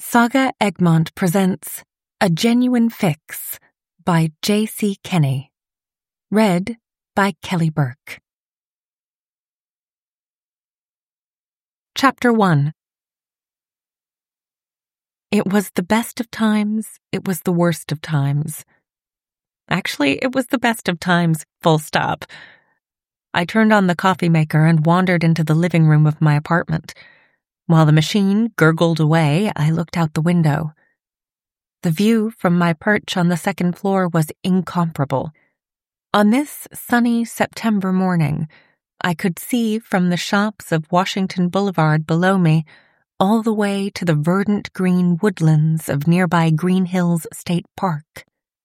Saga Egmont presents A Genuine Fix by J.C. Kenney. Read by Kelly Burke. Chapter 1. It was the best of times, it was the worst of times. Actually, it was the best of times, full stop. I turned on the coffee maker and wandered into the living room of my apartment. While the machine gurgled away, I looked out the window. The view from my perch on the second floor was incomparable. On this sunny September morning, I could see from the shops of Washington Boulevard below me all the way to the verdant green woodlands of nearby Green Hills State Park.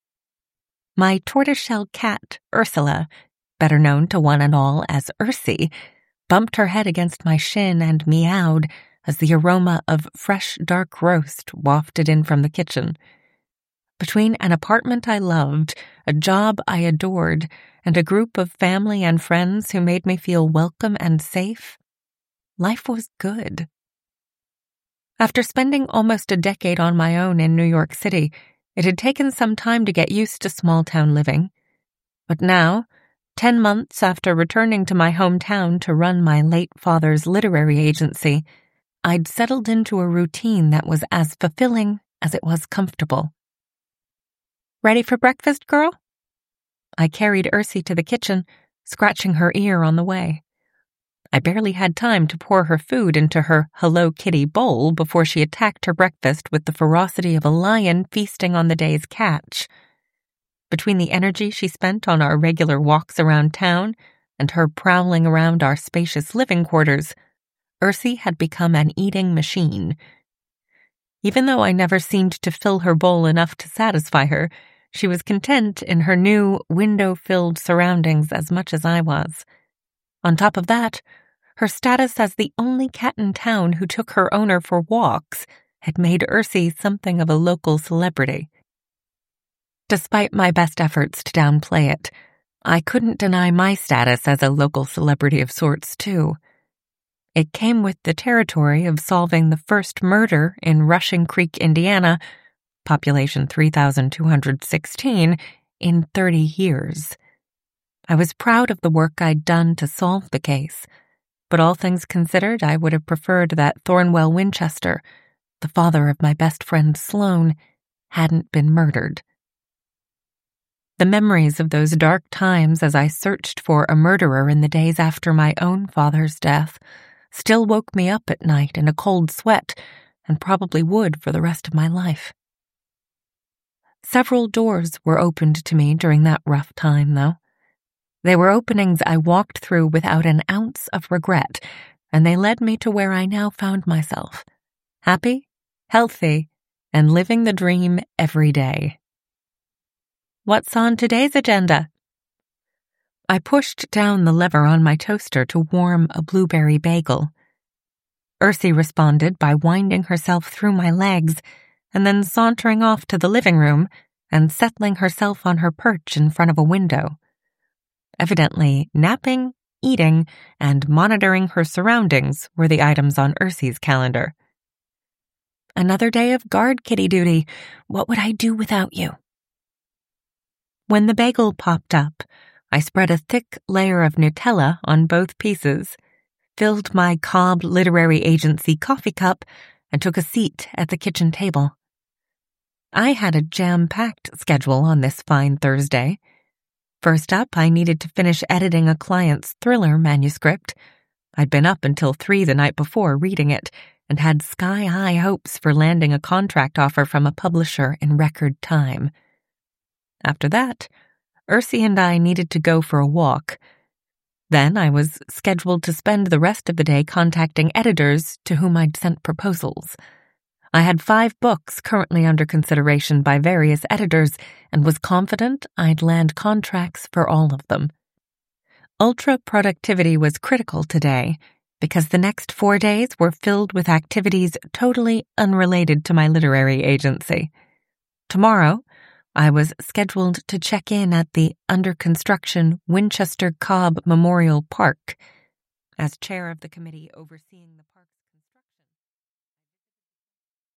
My tortoiseshell cat, Ursula, better known to one and all as Ursie, bumped her head against my shin and meowed as the aroma of fresh dark roast wafted in from the kitchen. Between an apartment I loved, a job I adored, and a group of family and friends who made me feel welcome and safe, life was good. After spending almost a decade on my own in New York City, it had taken some time to get used to small-town living. But now, 10 months after returning to my hometown to run my late father's literary agency, I'd settled into a routine that was as fulfilling as it was comfortable. "Ready for breakfast, girl?" I carried Ursie to the kitchen, scratching her ear on the way. I barely had time to pour her food into her Hello Kitty bowl before she attacked her breakfast with the ferocity of a lion feasting on the day's catch. Between the energy she spent on our regular walks around town and her prowling around our spacious living quarters, Ursie had become an eating machine. Even though I never seemed to fill her bowl enough to satisfy her, she was content in her new, window-filled surroundings as much as I was. On top of that, her status as the only cat in town who took her owner for walks had made Ursie something of a local celebrity. Despite my best efforts to downplay it, I couldn't deny my status as a local celebrity of sorts, too. It came with the territory of solving the first murder in Rushing Creek, Indiana, population 3,216, in 30 years. I was proud of the work I'd done to solve the case, but all things considered, I would have preferred that Thornwell Winchester, the father of my best friend Sloane, hadn't been murdered. The memories of those dark times as I searched for a murderer in the days after my own father's death still woke me up at night in a cold sweat, and probably would for the rest of my life. Several doors were opened to me during that rough time, though. They were openings I walked through without an ounce of regret, and they led me to where I now found myself, happy, healthy, and living the dream every day. What's on today's agenda? I pushed down the lever on my toaster to warm a blueberry bagel. Ursie responded by winding herself through my legs and then sauntering off to the living room and settling herself on her perch in front of a window. Evidently, napping, eating, and monitoring her surroundings were the items on Ursie's calendar. Another day of guard kitty duty. What would I do without you? When the bagel popped up, I spread a thick layer of Nutella on both pieces, filled my Cobb Literary Agency coffee cup, and took a seat at the kitchen table. I had a jam-packed schedule on this fine Thursday. First up, I needed to finish editing a client's thriller manuscript. I'd been up until 3 the night before reading it, and had sky-high hopes for landing a contract offer from a publisher in record time. After that, Ursie and I needed to go for a walk. Then I was scheduled to spend the rest of the day contacting editors to whom I'd sent proposals. I had 5 books currently under consideration by various editors and was confident I'd land contracts for all of them. Ultra productivity was critical today because the next 4 days were filled with activities totally unrelated to my literary agency. Tomorrow, I was scheduled to check in at the under-construction Winchester Cobb Memorial Park. As chair of the committee overseeing the park.